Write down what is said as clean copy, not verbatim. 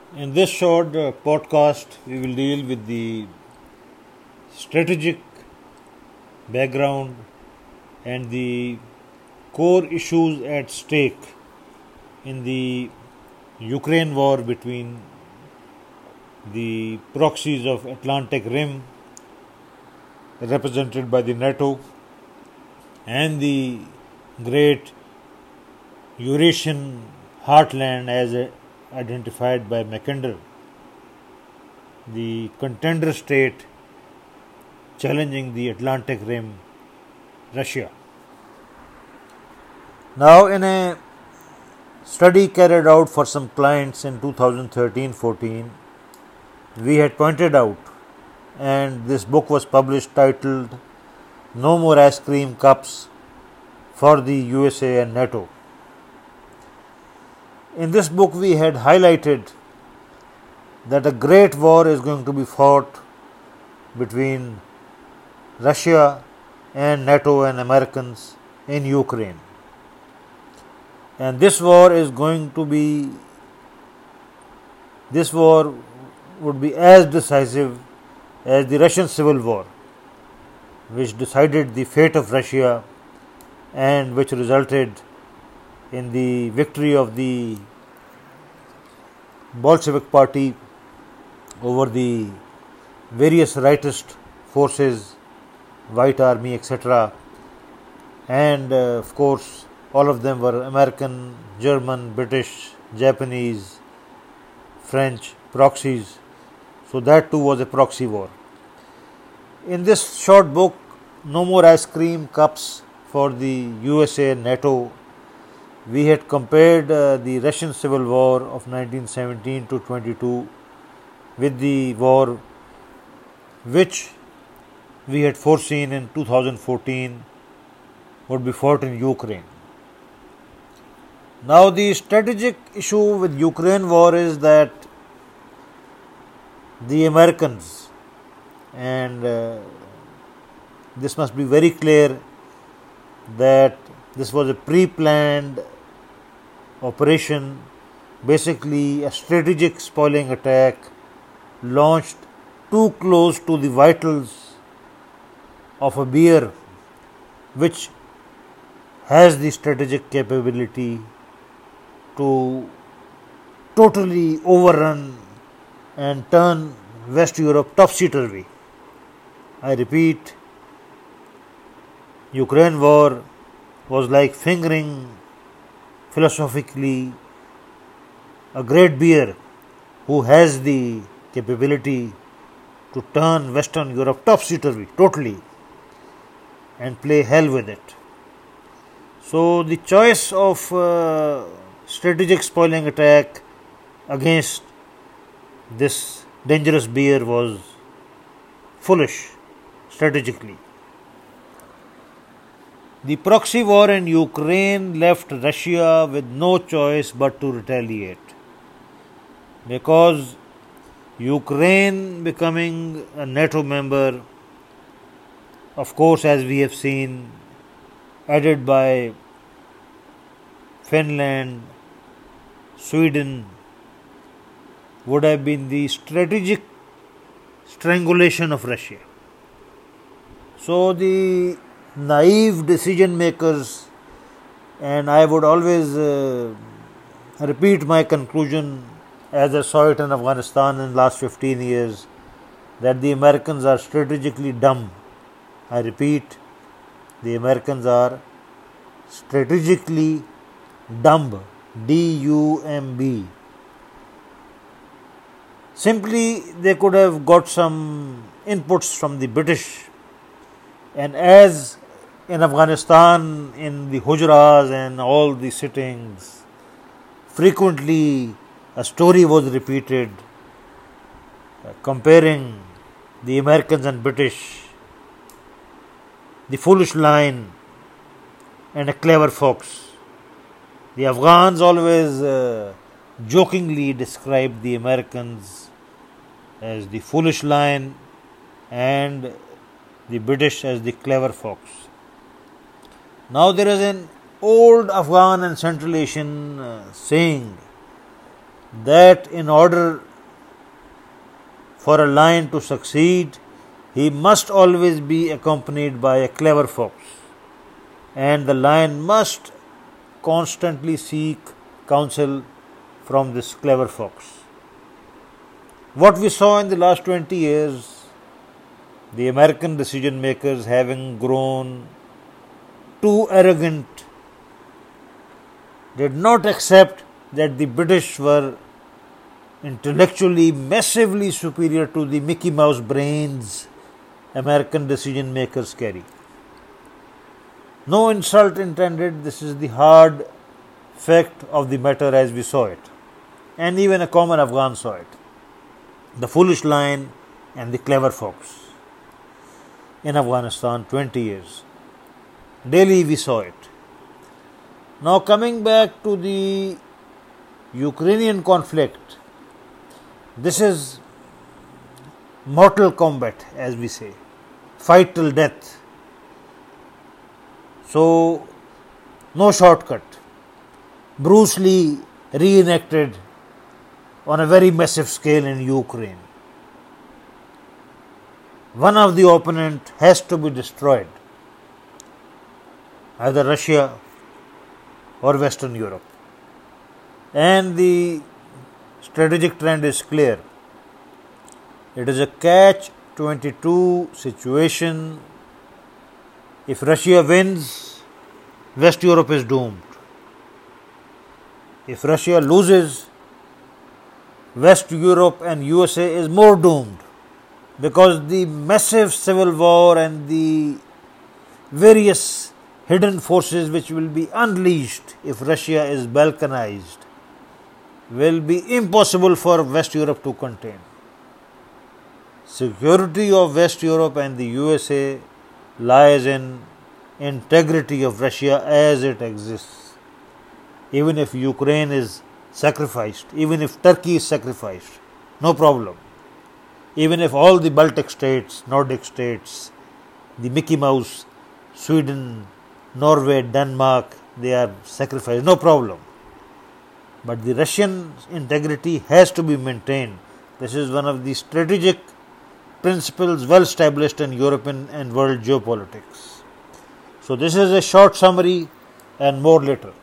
In this short podcast, we will deal with the strategic background and the core issues at stake in the Ukraine war between the proxies of Atlantic Rim, represented by the NATO, and the great Eurasian heartland as identified by Mackinder, the contender state challenging the Atlantic Rim, Russia. Now, in a study carried out for some clients in 2013-14, we had pointed out, and this book was published titled No More Ice Cream Cups for the USA and NATO. In this book, we had highlighted that a great war is going to be fought between Russia and NATO and Americans in Ukraine. And this war would be as decisive as the Russian Civil War, which decided the fate of Russia and which resulted in the victory of the Bolshevik Party over the various rightist forces, White Army, etc. And of course, all of them were American, German, British, Japanese, French proxies. So that too was a proxy war. In this short book, No More Ice Cream Cups for the USA and NATO, we had compared the Russian Civil War of 1917 to 22 with the war which we had foreseen in 2014 would be fought in Ukraine. Now, the strategic issue with Ukraine war is that the Americans, and this must be very clear, that this was a pre-planned operation, basically a strategic spoiling attack launched too close to the vitals of a beer which has the strategic capability to totally overrun and turn West Europe topsy-turvy. I repeat, Ukraine war was like fingering philosophically a great beer who has the capability to turn Western Europe topsy-turvy totally and play hell with it. So the choice of strategic spoiling attack against this dangerous beer was foolish strategically. The proxy war in Ukraine left Russia with no choice but to retaliate, because Ukraine becoming a NATO member, of course, as we have seen, added by Finland, Sweden, would have been the strategic strangulation of Russia. So the naive decision makers, and I would always repeat my conclusion as I saw it in Afghanistan in the last 15 years, that the Americans are strategically dumb. I repeat, the Americans are strategically dumb, D-U-M-B. Simply, they could have got some inputs from the British, and as in Afghanistan, in the Hujras and all the sittings, frequently a story was repeated comparing the Americans and British, the foolish lion and a clever fox. The Afghans always jokingly described the Americans as the foolish lion and the British as the clever fox. Now there is an old Afghan and Central Asian saying that in order for a lion to succeed, he must always be accompanied by a clever fox, and the lion must constantly seek counsel from this clever fox. What we saw in the last 20 years, the American decision makers having grown too arrogant, did not accept that the British were intellectually massively superior to the Mickey Mouse brains American decision makers carry. No insult intended, this is the hard fact of the matter as we saw it, and even a common Afghan saw it. The foolish lion and the clever fox in Afghanistan 20 years. Daily we saw it. Now coming back to the Ukrainian conflict, this is mortal combat, as we say, fight till death. So no shortcut. Bruce Lee reenacted on a very massive scale in Ukraine. One of the opponent has to be destroyed, either Russia or Western Europe. And the strategic trend is clear. It is a catch-22 situation. If Russia wins, West Europe is doomed. If Russia loses, West Europe and USA is more doomed, because the massive civil war and the various hidden forces which will be unleashed if Russia is balkanized will be impossible for West Europe to contain. Security of West Europe and the USA lies in integrity of Russia as it exists. Even if Ukraine is sacrificed, even if Turkey is sacrificed, no problem. Even if all the Baltic states, Nordic states, the Mickey Mouse, Sweden, Norway, Denmark, they are sacrificed, no problem. But the Russian integrity has to be maintained. This is one of the strategic principles well established in European and world geopolitics. So this is a short summary and more later.